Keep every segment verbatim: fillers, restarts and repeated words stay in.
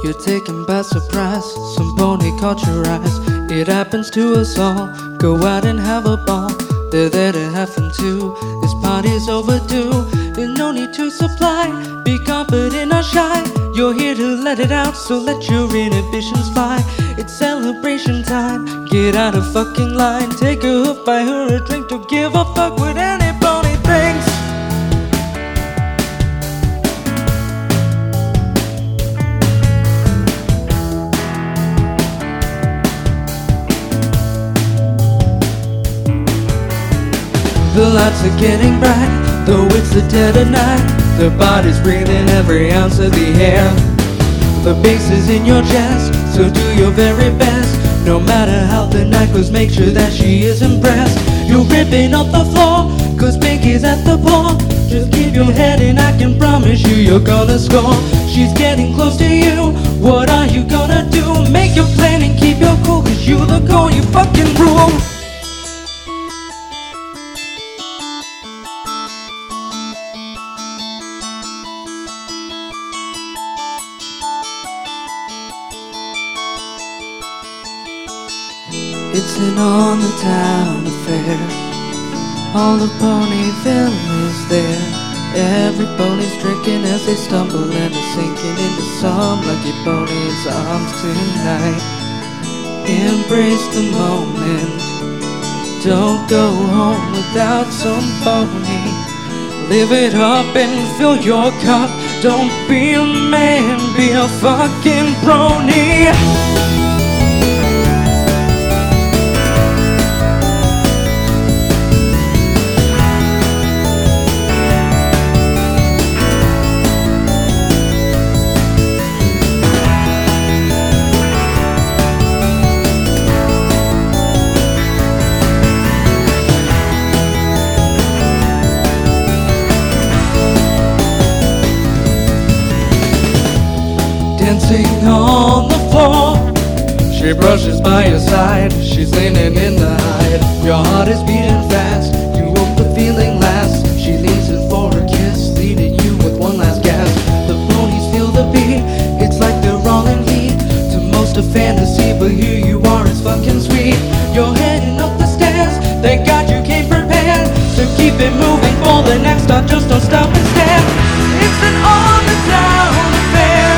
You're taken by surprise, some pony caught your eyes. It happens to us all, go out and have a ball. They're there to have fun too, this party's overdue. There's no need to supply, be confident or shy. You're here to let it out, so let your inhibitions fly. It's celebration time, get out of fucking line. Take a hook, buy her a drink, don't give a fuck what anybody thinks. The lights are getting bright, though it's the dead of night. The body's breathing every ounce of the air. The bass is in your chest, so do your very best. No matter how the night goes, make sure that she is impressed. You're ripping up the floor, cause Pinky's at the ball. Just keep your head and I can promise you you're gonna score. She's getting close to you, what are you gonna do? Make your plan and keep your cool, cause you the goal, you fucking rule. It's an on-the-town affair. All of Ponyville is there. Every pony's drinking as they stumble and are sinking into some lucky pony's arms tonight. Embrace the moment. Don't go home without some pony. Live it up and fill your cup. Don't be a man, be a fucking brony. Dancing on the floor, she brushes by your side. She's leaning in the hide. Your heart is beating fast, you hope the feeling lasts. She leans in for a kiss, leading you with one last gasp. The ponies feel the beat, it's like they're all in heat. To most a fantasy, but here you are, it's fucking sweet. You're heading up the stairs, thank God you came prepared. So keep it moving for the next stop, just don't stop and stare. It's an on-the-town affair.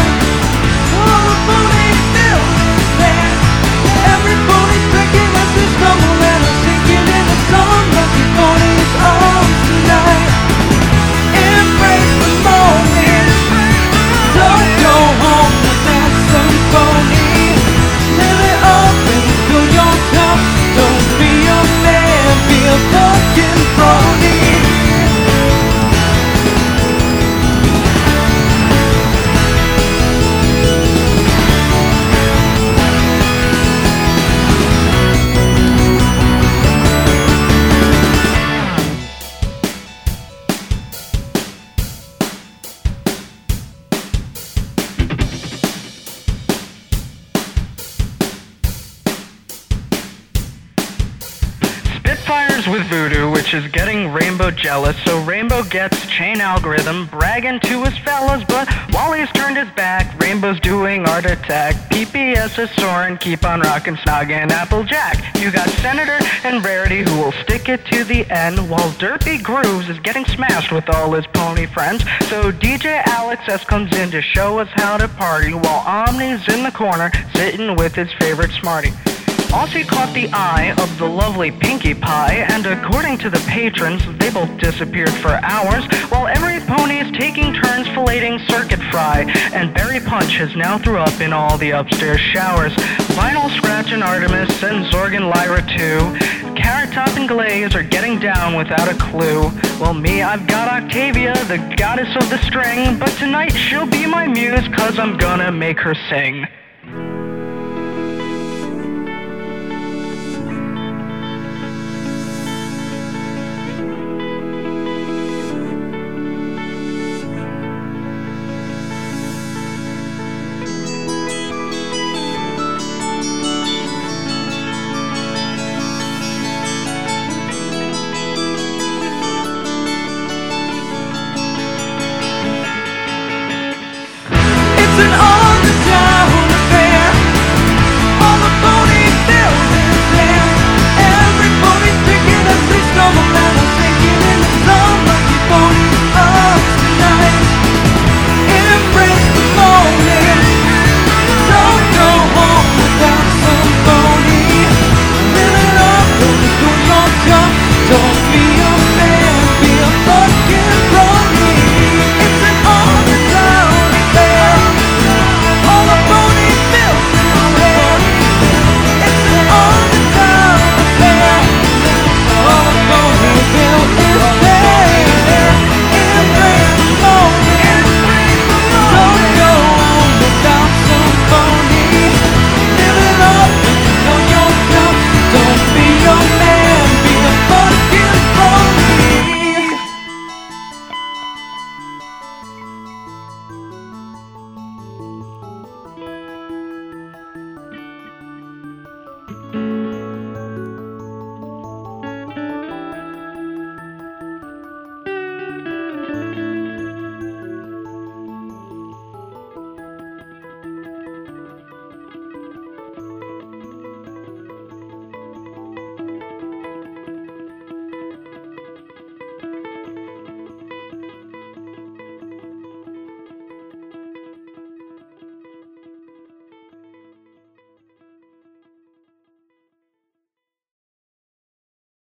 Spitfires with Voodoo, which is getting Rainbow jealous, so Rainbow gets Chain Algorithm bragging to his fellas, but while he's turned his back, Rainbow's doing Art Attack. P P S is soaring, keep on rockin', snoggin' Applejack. You got Senator and Rarity who will stick it to the end, while Derpy Grooves is getting smashed with all his pony friends. So D J Alex S comes in to show us how to party, while Omni's in the corner sitting with his favorite Smarty. Aussie caught the eye of the lovely Pinkie Pie, and according to the patrons, they both disappeared for hours, while every pony is taking turns filleting Circuit Fry, and Berry Punch is now threw up in all the upstairs showers. Vinyl Scratch and Artemis and Zorg and Lyra too. Carrot Top and Glaze are getting down without a clue. Well, me, I've got Octavia, the goddess of the string, but tonight she'll be my muse, cause I'm gonna make her sing.